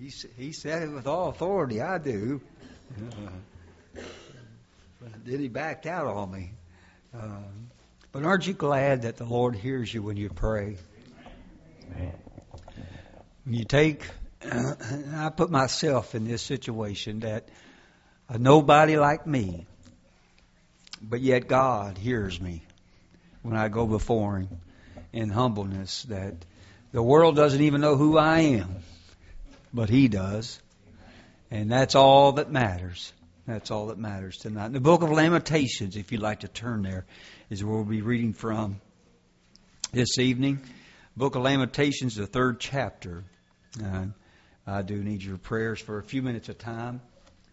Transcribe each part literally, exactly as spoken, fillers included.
He, he said it with all authority. I do. Uh, but then he backed out on me. Um, but aren't you glad that the Lord hears you when you pray? When you take, uh, I put myself in this situation that uh, nobody like me, but yet God hears me when I go before Him in humbleness, that the world doesn't even know who I am, but He does. And that's all that matters. That's all that matters tonight. In the book of Lamentations, if you'd like to turn there, is where we'll be reading from this evening. Book of Lamentations, the third chapter. Uh, I do need your prayers for a few minutes of time.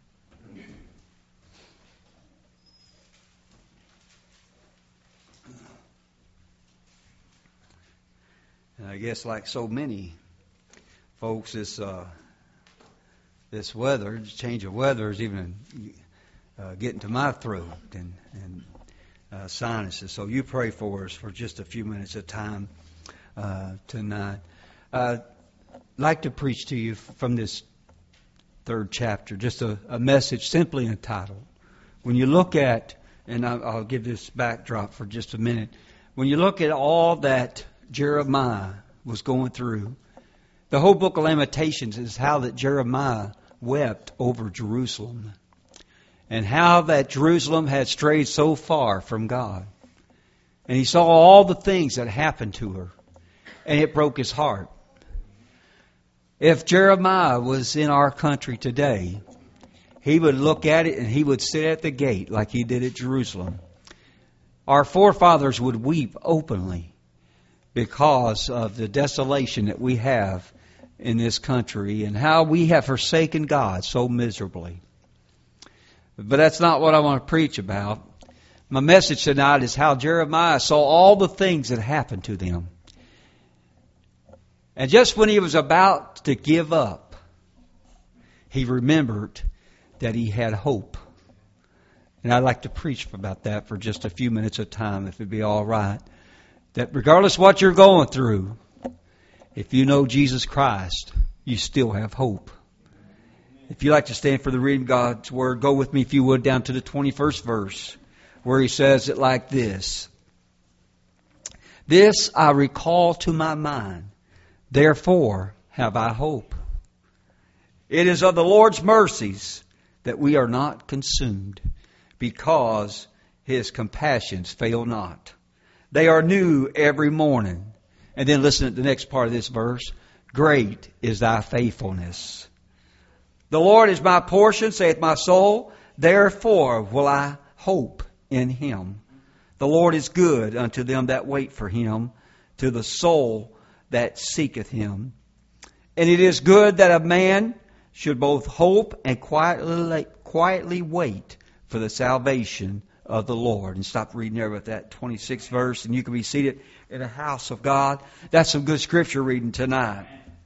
And I guess like so many folks, this uh, this weather, this change of weather is even uh, getting to my throat and, and uh, sinuses. So you pray for us for just a few minutes of time uh, tonight. I'd like to preach to you from this third chapter, just a, a message simply entitled, when you look at, and I'll, I'll give this backdrop for just a minute, when you look at all that Jeremiah was going through, the whole book of Lamentations is how that Jeremiah wept over Jerusalem and how that Jerusalem had strayed so far from God. And he saw all the things that happened to her, and it broke his heart. If Jeremiah was in our country today, he would look at it and he would sit at the gate like he did at Jerusalem. Our forefathers would weep openly because of the desolation that we have in this country and how we have forsaken God so miserably. But that's not what I want to preach about. My message tonight is how Jeremiah saw all the things that happened to them. And just when he was about to give up, he remembered that he had hope. And I'd like to preach about that for just a few minutes of time, if it'd be all right. That regardless of what you're going through, if you know Jesus Christ, you still have hope. If you'd like to stand for the reading of God's Word, go with me, if you would, down to the twenty-first verse, where he says it like this. This I recall to my mind, therefore have I hope. It is of the Lord's mercies that we are not consumed, because His compassions fail not. They are new every morning. And then listen to the next part of this verse. Great is thy faithfulness. The Lord is my portion, saith my soul. Therefore will I hope in Him. The Lord is good unto them that wait for Him, to the soul that seeketh Him. And it is good that a man should both hope and quietly, quietly wait for the salvation of the Lord. And stop reading there with that twenty-sixth verse, and you can be seated in the house of God. That's some good scripture reading tonight.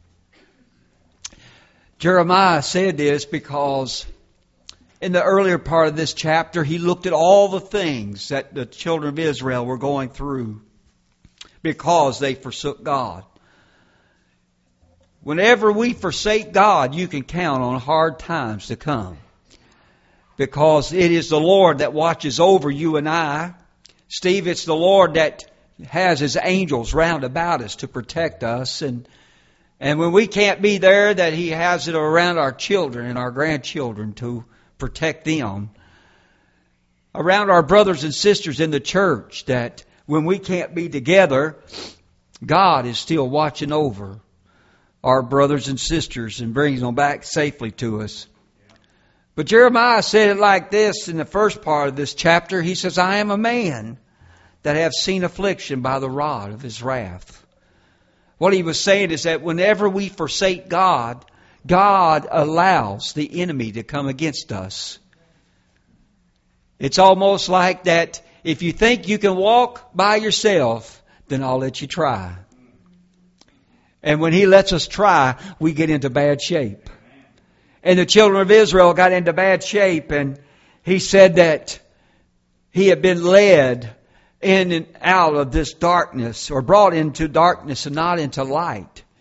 Jeremiah said this because in the earlier part of this chapter, he looked at all the things that the children of Israel were going through because they forsook God. Whenever we forsake God, you can count on hard times to come. Because it is the Lord that watches over you and I. Steve, it's the Lord that has His angels round about us to protect us. And and when we can't be there, that He has it around our children and our grandchildren to protect them. Around our brothers and sisters in the church, that when we can't be together, God is still watching over our brothers and sisters and bringing them back safely to us. But Jeremiah said it like this in the first part of this chapter. He says, I am a man that have seen affliction by the rod of His wrath. What he was saying is that whenever we forsake God, God allows the enemy to come against us. It's almost like that if you think you can walk by yourself, then I'll let you try. And when He lets us try, we get into bad shape. And the children of Israel got into bad shape, and he said that he had been led in and out of this darkness, or brought into darkness and not into light.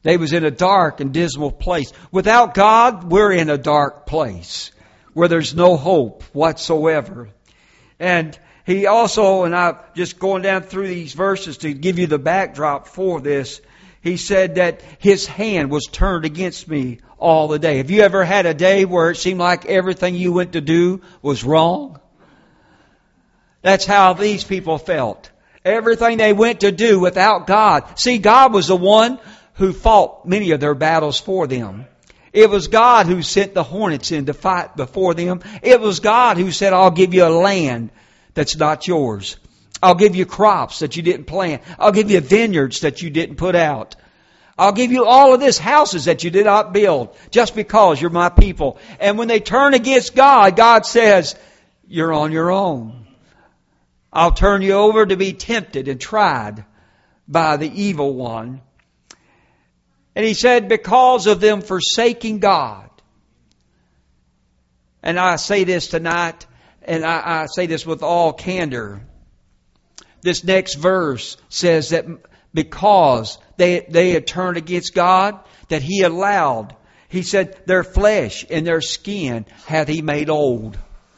They was in a dark and dismal place. Without God, we're in a dark place where there's no hope whatsoever. And he also, and I'm just going down through these verses to give you the backdrop for this, he said that his hand was turned against me all the day. Have you ever had a day where it seemed like everything you went to do was wrong? That's how these people felt. Everything they went to do without God. See, God was the one who fought many of their battles for them. It was God who sent the hornets in to fight before them. It was God who said, I'll give you a land that's not yours. I'll give you crops that you didn't plant. I'll give you vineyards that you didn't put out. I'll give you all of this, houses that you did not build, just because you're my people. And when they turn against God, God says, you're on your own. I'll turn you over to be tempted and tried by the evil one. And he said, because of them forsaking God. And I say this tonight, and I, I say this with all candor. This next verse says that because they, they had turned against God, that He allowed, He said, their flesh and their skin hath He made old.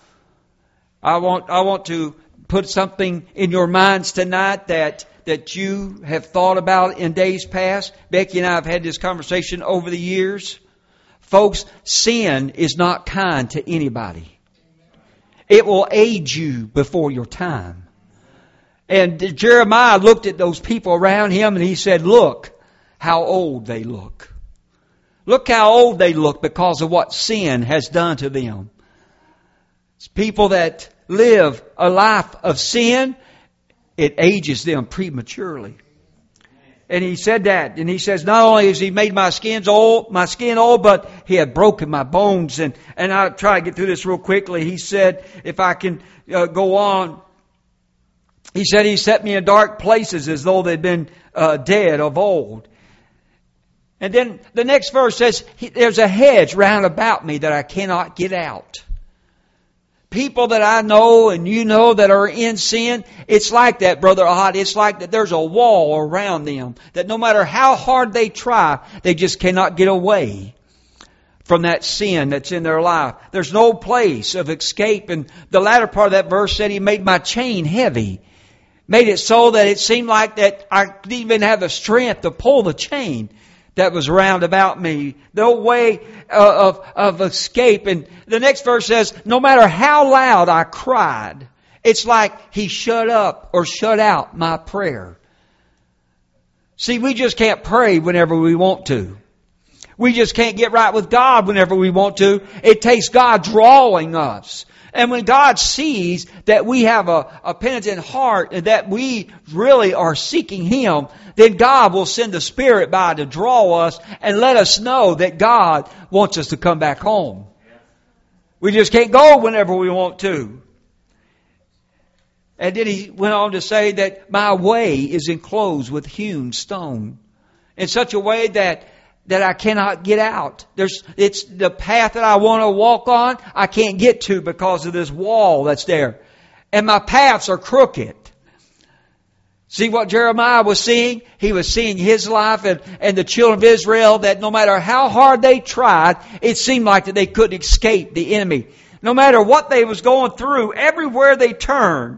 I want, I want to put something in your minds tonight that that you have thought about in days past. Becky and I have had this conversation over the years. Folks, sin is not kind to anybody. It will age you before your time. And Jeremiah looked at those people around him and he said, look how old they look. Look how old they look because of what sin has done to them. It's people that live a life of sin, it ages them prematurely. And he said that, and he says, not only has He made my skin's old, my skin old, but He had broken my bones. And and I'll try to get through this real quickly. He said, if I can uh, go on, He said He set me in dark places as though they'd been uh, dead of old. And then the next verse says, there's a hedge round about me that I cannot get out. People that I know and you know that are in sin, it's like that, Brother Ahad. It's like that there's a wall around them. That no matter how hard they try, they just cannot get away from that sin that's in their life. There's no place of escape. And the latter part of that verse said He made my chain heavy. Made it so that it seemed like that I didn't even have the strength to pull the chain that was round about me. No way of, of escape. And the next verse says, no matter how loud I cried, it's like He shut up or shut out my prayer. See, we just can't pray whenever we want to. We just can't get right with God whenever we want to. It takes God drawing us. And when God sees that we have a, a penitent heart and that we really are seeking Him, then God will send the Spirit by to draw us and let us know that God wants us to come back home. We just can't go whenever we want to. And then He went on to say that my way is enclosed with hewn stone in such a way that that I cannot get out. There's, it's the path that I want to walk on, I can't get to because of this wall that's there. And my paths are crooked. See what Jeremiah was seeing? He was seeing his life and, and the children of Israel, that no matter how hard they tried, it seemed like that they couldn't escape the enemy. No matter what they was going through, everywhere they turned,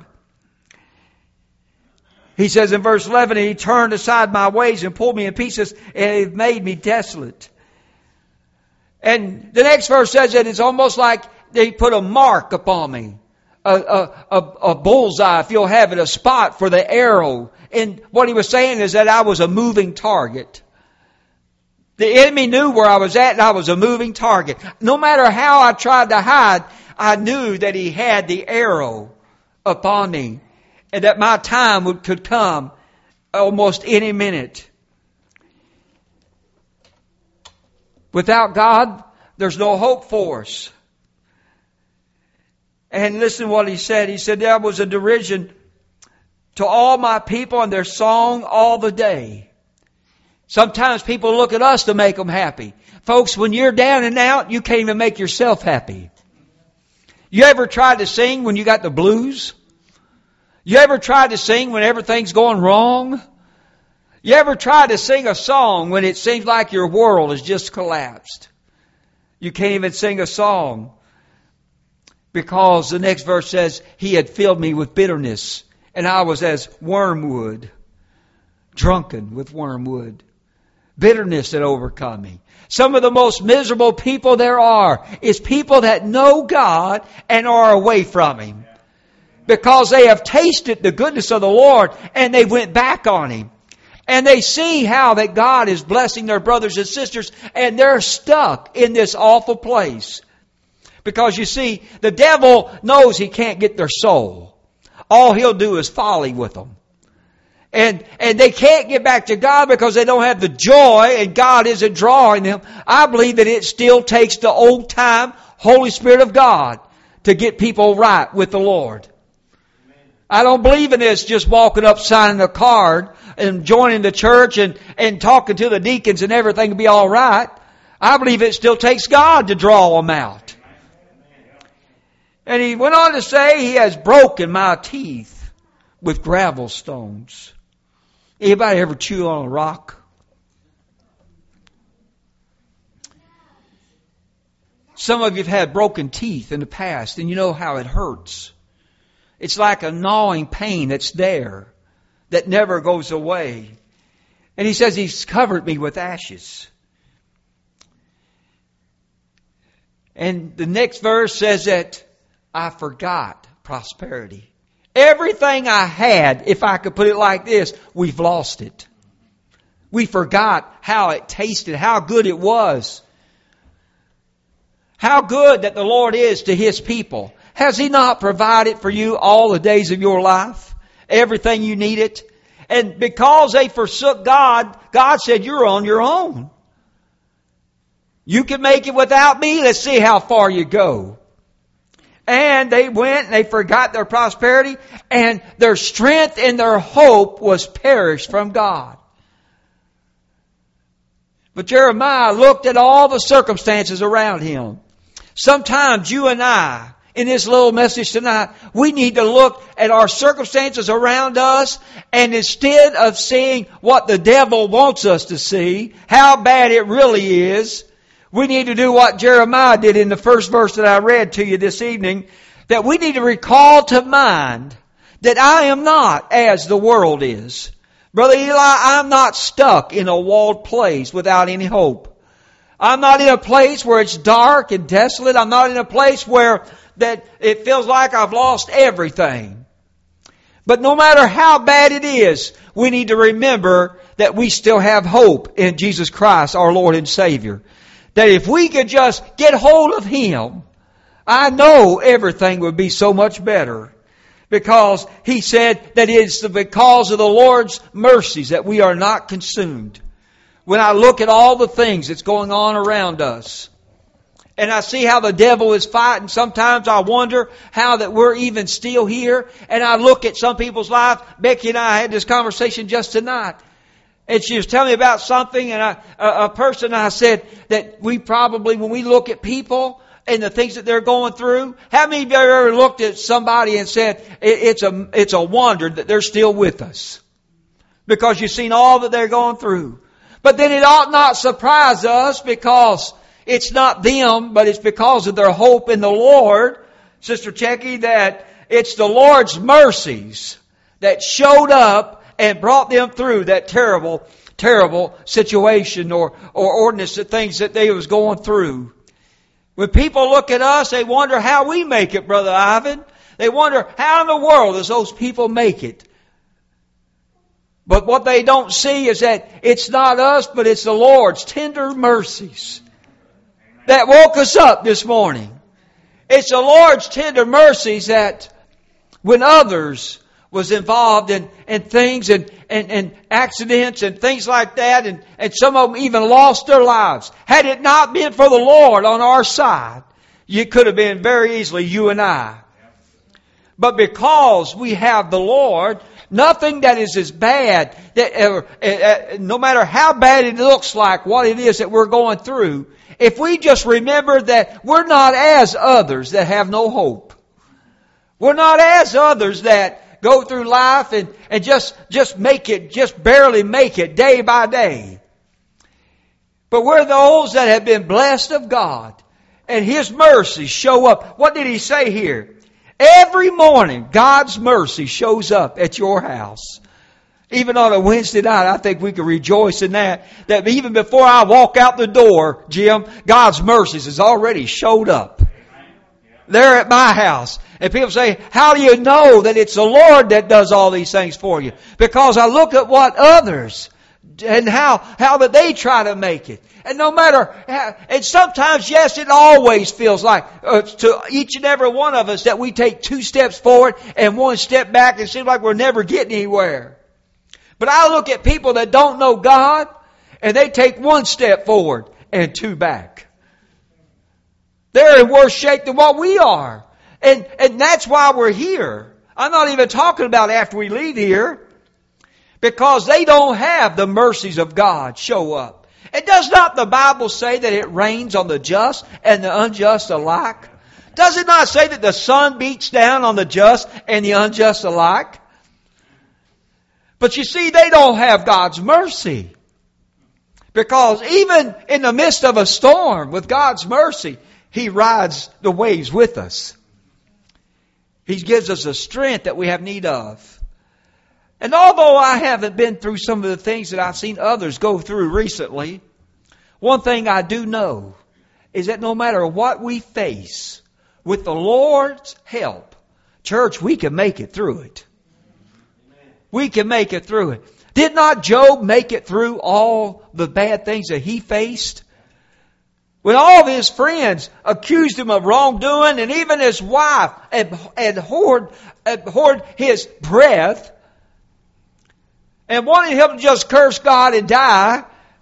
He says in verse eleven, He turned aside my ways and pulled me in pieces, and He made me desolate. And the next verse says that it's almost like they put a mark upon me. A, a, a, a bullseye, if you'll have it, a spot for the arrow. And what he was saying is that I was a moving target. The enemy knew where I was at, and I was a moving target. No matter how I tried to hide, I knew that he had the arrow upon me. And that my time would, could come almost any minute. Without God, there's no hope for us. And listen to what he said. He said, there was a derision to all my people and their song all the day. Sometimes people look at us to make them happy. Folks, when you're down and out, you can't even make yourself happy. You ever tried to sing when you got the blues? You ever tried to sing when everything's going wrong? You ever try to sing a song when it seems like your world has just collapsed? You can't even sing a song because the next verse says, He had filled me with bitterness, and I was as wormwood, drunken with wormwood. Bitterness had overcome me. Some of the most miserable people there are is people that know God and are away from Him. Because they have tasted the goodness of the Lord and they went back on Him. And they see how that God is blessing their brothers and sisters, and they're stuck in this awful place. Because you see, the devil knows he can't get their soul. All he'll do is folly with them. And, and they can't get back to God because they don't have the joy and God isn't drawing them. I believe that it still takes the old time Holy Spirit of God to get people right with the Lord. I don't believe in this just walking up signing a card and joining the church and, and talking to the deacons and everything will be all right. I believe it still takes God to draw them out. And he went on to say, He has broken my teeth with gravel stones. Anybody ever chew on a rock? Some of you have had broken teeth in the past, and you know how it hurts. It's like a gnawing pain that's there, that never goes away. And he says, He's covered me with ashes. And the next verse says that I forgot prosperity. Everything I had, if I could put it like this, we've lost it. We forgot how it tasted, how good it was. How good that the Lord is to His people. Has He not provided for you all the days of your life? Everything you needed? And because they forsook God, God said, you're on your own. You can make it without me. Let's see how far you go. And they went and they forgot their prosperity, and their strength and their hope was perished from God. But Jeremiah looked at all the circumstances around him. Sometimes you and I, in this little message tonight, we need to look at our circumstances around us, and instead of seeing what the devil wants us to see, how bad it really is, we need to do what Jeremiah did in the first verse that I read to you this evening, that we need to recall to mind that I am not as the world is. Brother Eli, I'm not stuck in a walled place without any hope. I'm not in a place where it's dark and desolate. I'm not in a place where that it feels like I've lost everything. But no matter how bad it is, we need to remember that we still have hope in Jesus Christ, our Lord and Savior. That if we could just get hold of Him, I know everything would be so much better. Because He said that it's because of the Lord's mercies that we are not consumed. When I look at all the things that's going on around us, and I see how the devil is fighting, sometimes I wonder how that we're even still here. And I look at some people's life. Becky and I had this conversation just tonight. And she was telling me about something, and I, a, a person, I said that we probably, when we look at people and the things that they're going through, how many of you ever looked at somebody and said, it, it's a, it's a wonder that they're still with us? Because you've seen all that they're going through. But then it ought not surprise us, because it's not them, but it's because of their hope in the Lord, Sister Checky, that it's the Lord's mercies that showed up and brought them through that terrible, terrible situation or, or ordinance of things that they was going through. When people look at us, they wonder how we make it, Brother Ivan. They wonder how in the world does those people make it. But what they don't see is that it's not us, but it's the Lord's tender mercies that woke us up this morning. It's the Lord's tender mercies that when others was involved in, in things and, and, and accidents and things like that, and, and some of them even lost their lives. Had it not been for the Lord on our side, you could have been very easily you and I. But because we have the Lord, nothing that is as bad, that uh, uh, no matter how bad it looks like, what it is that we're going through, if we just remember that we're not as others that have no hope. We're not as others that that go through life and, and just, just make it, just barely make it day by day. But we're those that have been blessed of God. And His mercies show up. What did He say here? Every morning, God's mercy shows up at your house. Even on a Wednesday night, I think we can rejoice in that. That even before I walk out the door, Jim, God's mercies has already showed up. They're at my house. And people say, how do you know that it's the Lord that does all these things for you? Because I look at what others and how, how that they try to make it. And no matter how, and sometimes, yes, it always feels like uh, to each and every one of us that we take two steps forward and one step back and it seems like we're never getting anywhere. But I look at people that don't know God and they take one step forward and two back. They're in worse shape than what we are. And, and that's why we're here. I'm not even talking about after we leave here. Because they don't have the mercies of God show up. And does not the Bible say that it rains on the just and the unjust alike? Does it not say that the sun beats down on the just and the unjust alike? But you see, they don't have God's mercy. Because even in the midst of a storm, with God's mercy, He rides the waves with us. He gives us the strength that we have need of. And although I haven't been through some of the things that I've seen others go through recently, one thing I do know is that no matter what we face, with the Lord's help, church, we can make it through it. We can make it through it. Did not Job make it through all the bad things that he faced? When all of his friends accused him of wrongdoing, and even his wife abhorred, abhorred his breath, and wanted him to just curse God and die,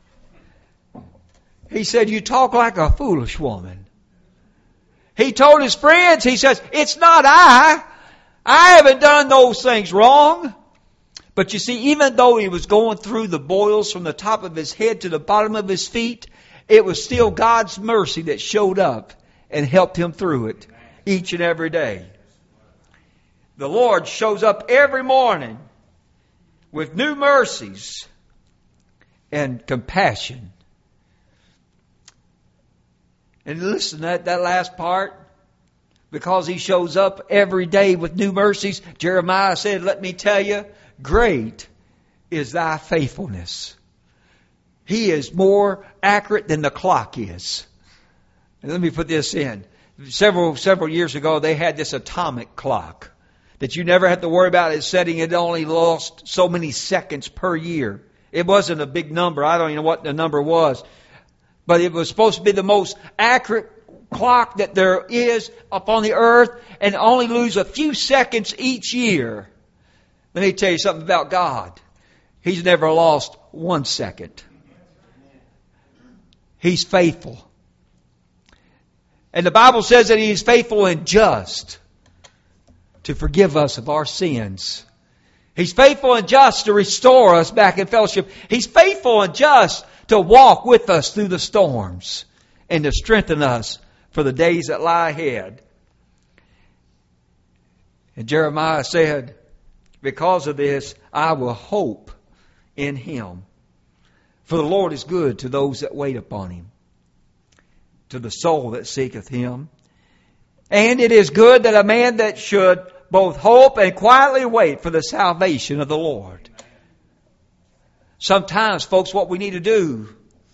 he said, you talk like a foolish woman. He told his friends, he says, it's not I. I haven't done those things wrong. But you see, even though he was going through the boils from the top of his head to the bottom of his feet, it was still God's mercy that showed up and helped him through it each and every day. The Lord shows up every morning with new mercies and compassion. And listen, that, that last part, because He shows up every day with new mercies, Jeremiah said, let me tell you, great is thy faithfulness. He is more accurate than the clock is. And let me put this in. Several, several years ago, they had this atomic clock that you never had to worry about it setting. It only lost so many seconds per year. It wasn't a big number. I don't even know what the number was. But it was supposed to be the most accurate clock that there is upon the earth and only lose a few seconds each year. Let me tell you something about God. He's never lost one second. He's faithful. And the Bible says that He is faithful and just to forgive us of our sins. He's faithful and just to restore us back in fellowship. He's faithful and just to walk with us through the storms and to strengthen us for the days that lie ahead. And Jeremiah said, because of this, I will hope in Him. For the Lord is good to those that wait upon Him, to the soul that seeketh Him. And it is good that a man that should both hope and quietly wait for the salvation of the Lord. Sometimes, folks, what we need to do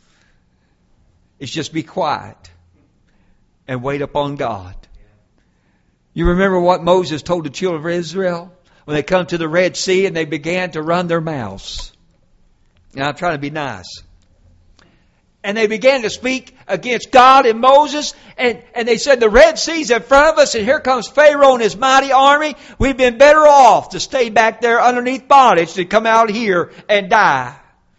is just be quiet and wait upon God. You remember what Moses told the children of Israel when they come to the Red Sea and they began to run their mouths? And I'm trying to be nice. And they began to speak against God and Moses. And, and they said, the Red Sea's in front of us and here comes Pharaoh and his mighty army. We've been better off to stay back there underneath bondage than come out here and die.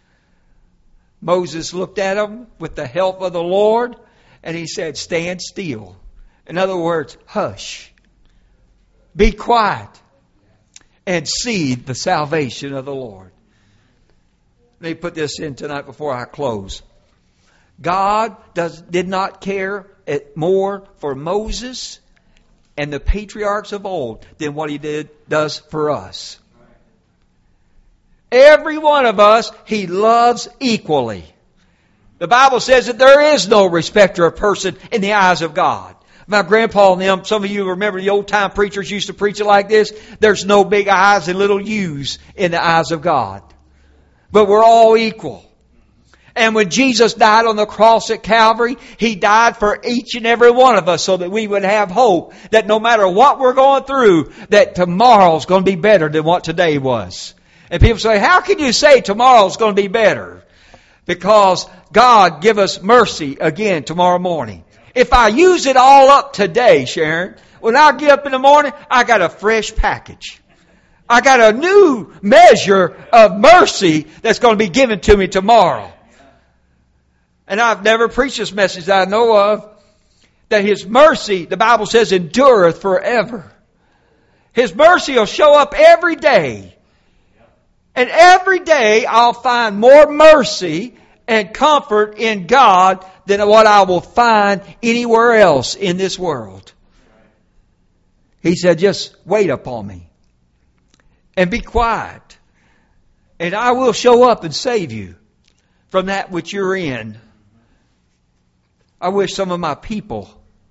Moses looked at them with the help of the Lord and he said, stand still. In other words, hush. Be quiet and see the salvation of the Lord. Let me put this in tonight before I close. God does, did not care more for Moses and the patriarchs of old than what He did does for us. Every one of us He loves equally. The Bible says that there is no respecter of person in the eyes of God. My grandpa and them, some of you remember the old time preachers used to preach it like this. There's no big I's and little U's in the eyes of God. But we're all equal. And when Jesus died on the cross at Calvary, He died for each and every one of us so that we would have hope that no matter what we're going through, that tomorrow's going to be better than what today was. And people say, how can you say tomorrow's going to be better? Because God give us mercy again tomorrow morning. If I use it all up today, Sharon, when I get up in the morning, I got a fresh package. I got a new measure of mercy that's going to be given to me tomorrow. And I've never preached this message that I know of, that His mercy, the Bible says, endureth forever. His mercy will show up every day. And every day I'll find more mercy and comfort in God than what I will find anywhere else in this world. He said, just wait upon me and be quiet, and I will show up and save you from that which you're in. I wish some of my people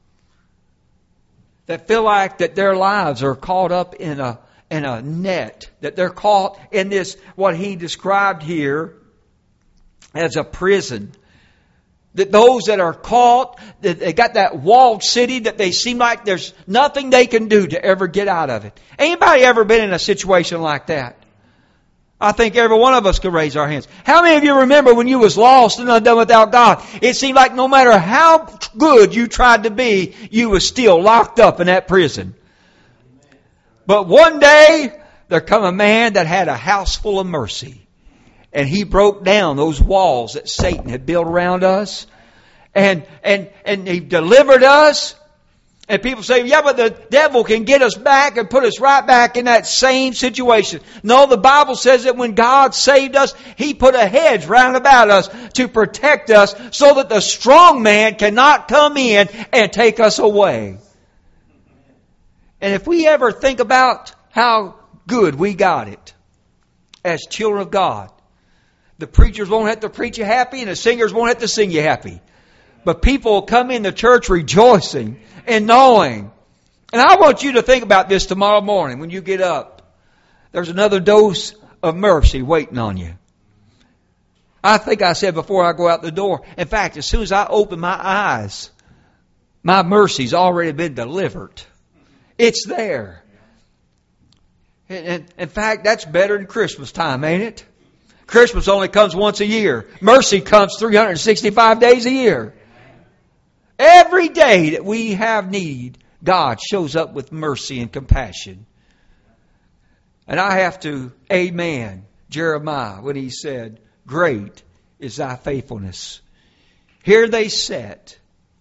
that feel like that their lives are caught up in a in a net, that they're caught in this, what he described here as a prison. That those that are caught, that they got that walled city that they seem like there's nothing they can do to ever get out of it. Anybody ever been in a situation like that? I think every one of us could raise our hands. How many of you remember when you was lost and undone without God? It seemed like no matter how good you tried to be, you was still locked up in that prison. But one day, there come a man that had a house full of mercy. And he broke down those walls that Satan had built around us. And, and, and he delivered us. And people say, yeah, but the devil can get us back and put us right back in that same situation. No, the Bible says that when God saved us, He put a hedge round about us to protect us so that the strong man cannot come in and take us away. And if we ever think about how good we got it as children of God, the preachers won't have to preach you happy and the singers won't have to sing you happy. But people will come into church rejoicing and knowing. And I want you to think about this tomorrow morning when you get up. There's another dose of mercy waiting on you. I think I said before I go out the door. In fact, as soon as I open my eyes, my mercy's already been delivered. It's there. And in fact, that's better than Christmas time, ain't it? Christmas only comes once a year. Mercy comes three hundred sixty-five days a year. Every day that we have need, God shows up with mercy and compassion. And I have to amen Jeremiah when he said, great is thy faithfulness. Here they sat,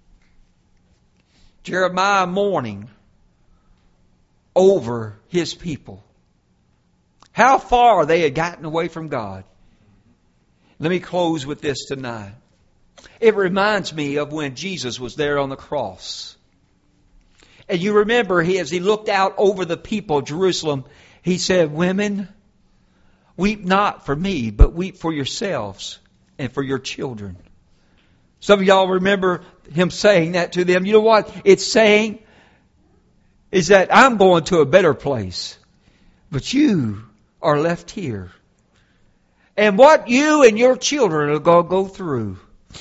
Jeremiah mourning over his people. How far they had gotten away from God. Let me close with this tonight. It reminds me of when Jesus was there on the cross. And you remember, he, as he looked out over the people of Jerusalem, he said, women, weep not for me, but weep for yourselves and for your children. Some of y'all remember him saying that to them. You know what it's saying? Is that I'm going to a better place, but you are left here. And what you and your children are going to go through,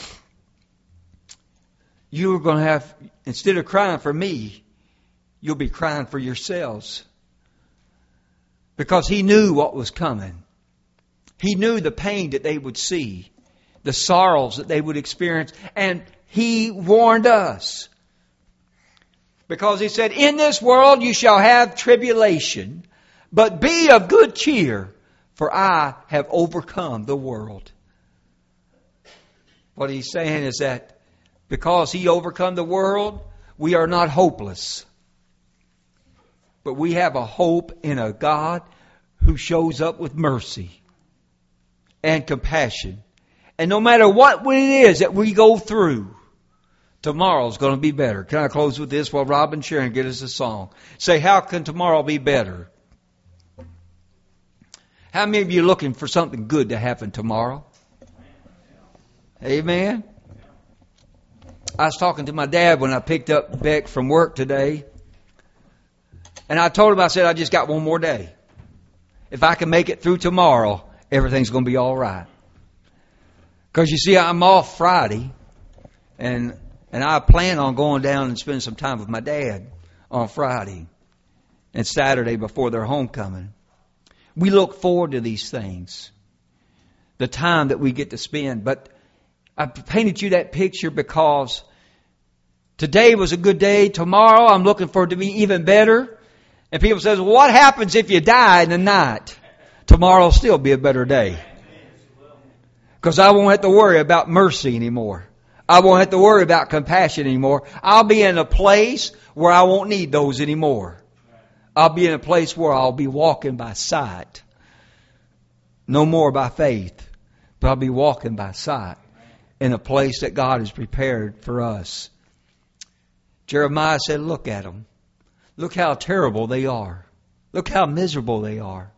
you are going to have, instead of crying for me, you'll be crying for yourselves. Because he knew what was coming. He knew the pain that they would see, the sorrows that they would experience, and he warned us. Because he said, in this world you shall have tribulation, but be of good cheer, for I have overcome the world. What he's saying is that because he overcome the world, we are not hopeless. But we have a hope in a God who shows up with mercy and compassion. And no matter what it is that we go through, Tomorrow's going to be better. Can I close with this while Rob and Sharon get us a song? Say, how can tomorrow be better? How many of you are looking for something good to happen tomorrow? Amen. I was talking to my dad when I picked up Beck from work today. And I told him, I said, I just got one more day. If I can make it through tomorrow, everything's going to be all right. Because you see, I'm off Friday. And and I plan on going down and spending some time with my dad on Friday and Saturday before their homecoming. We look forward to these things. The time that we get to spend. But I painted you that picture because today was a good day. Tomorrow I'm looking for it to be even better. And people say, well, what happens if you die in the night? Tomorrow will still be a better day. Because I won't have to worry about mercy anymore. I won't have to worry about compassion anymore. I'll be in a place where I won't need those anymore. I'll be in a place where I'll be walking by sight. No more by faith. But I'll be walking by sight in a place that God has prepared for us. Jeremiah said, look at them. Look how terrible they are. Look how miserable they are.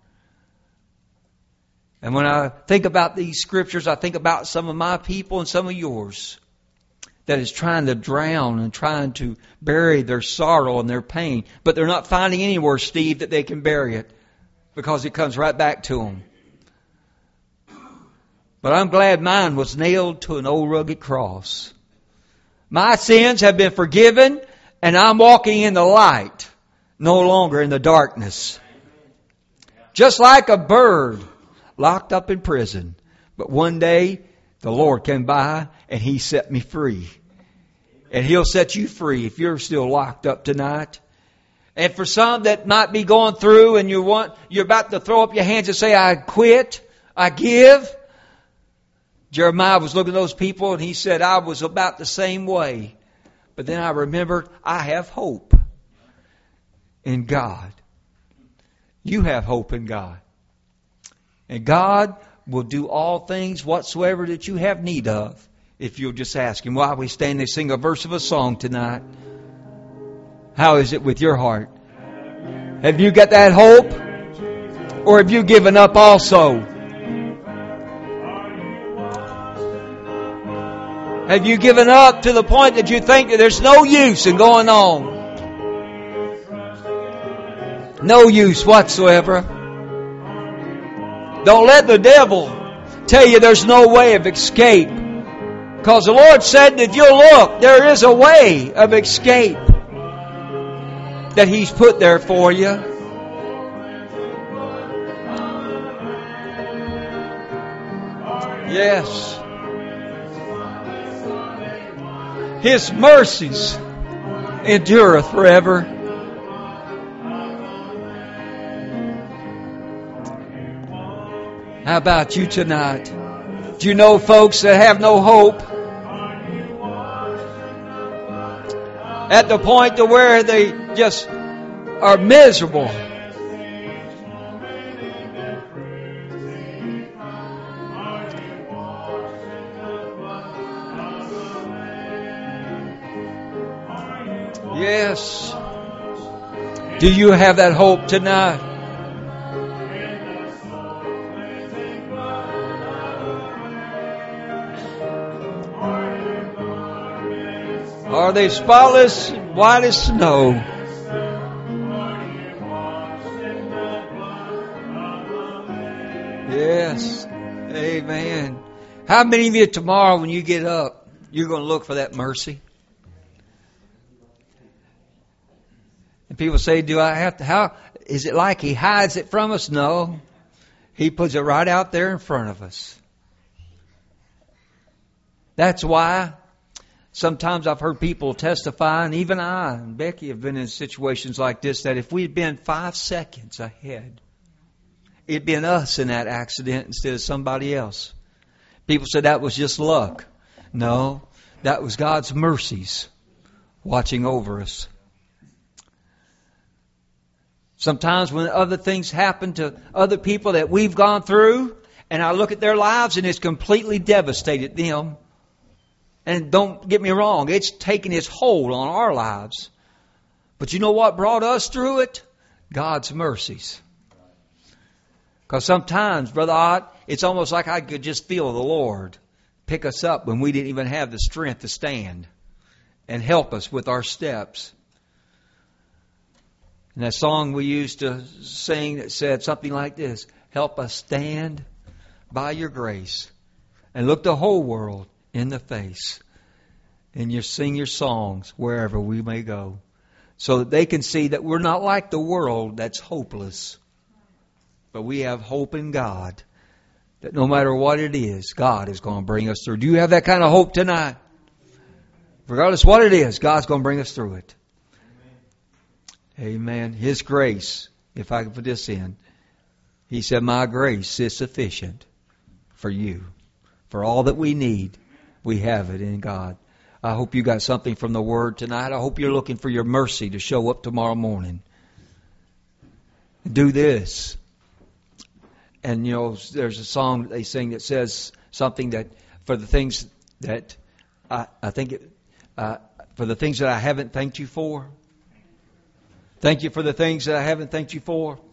And when I think about these scriptures, I think about some of my people and some of yours that is trying to drown and trying to bury their sorrow and their pain. But they're not finding anywhere, Steve, that they can bury it because it comes right back to them. But I'm glad mine was nailed to an old rugged cross. My sins have been forgiven and I'm walking in the light, no longer in the darkness. Just like a bird locked up in prison. But one day, the Lord came by and He set me free. And He'll set you free if you're still locked up tonight. And for some that might be going through and you want, you're about to throw up your hands and say, I quit, I give. Jeremiah was looking at those people and he said, I was about the same way. But then I remembered, I have hope in God. You have hope in God. And God will do all things whatsoever that you have need of if you'll just ask Him. While we stand and sing a verse of a song tonight, how is it with your heart? Have you got that hope? Or have you given up also? Have you given up to the point that you think that there's no use in going on? No use whatsoever. Don't let the devil tell you there's no way of escape. Because the Lord said that if you'll look, there is a way of escape that He's put there for you. Yes. His mercies endureth forever. How about you tonight? Do you know folks that have no hope? At the point to where they just are miserable. Yes. Do you have that hope tonight? Are they spotless, white as snow? Yes. Amen. How many of you tomorrow when you get up, you're going to look for that mercy? And people say, do I have to, how, is it like He hides it from us? No. He puts it right out there in front of us. That's why sometimes I've heard people testify, and even I and Becky have been in situations like this, that if we had been five seconds ahead, it'd been us in that accident instead of somebody else. People said that was just luck. No, that was God's mercies watching over us. Sometimes when other things happen to other people that we've gone through, and I look at their lives and it's completely devastated them. And don't get me wrong, it's taken its hold on our lives. But you know what brought us through it? God's mercies. Because sometimes, Brother Ott, it's almost like I could just feel the Lord pick us up when we didn't even have the strength to stand and help us with our steps. And that song we used to sing that said something like this: help us stand by your grace and look the whole world in the face, and you sing your songs wherever we may go, so that they can see that we're not like the world that's hopeless, but we have hope in God, that no matter what it is, God is going to bring us through. Do you have that kind of hope tonight? Regardless what it is, God's going to bring us through it. Amen. Amen. His grace, if I can put this in, He said, my grace is sufficient for you. For all that we need, we have it in God. I hope you got something from the Word tonight. I hope you're looking for your mercy to show up tomorrow morning. Do this. And, you know, there's a song they sing that says something that for the things that I, I think, it, uh, for the things that I haven't thanked you for. Thank you for the things that I haven't thanked you for.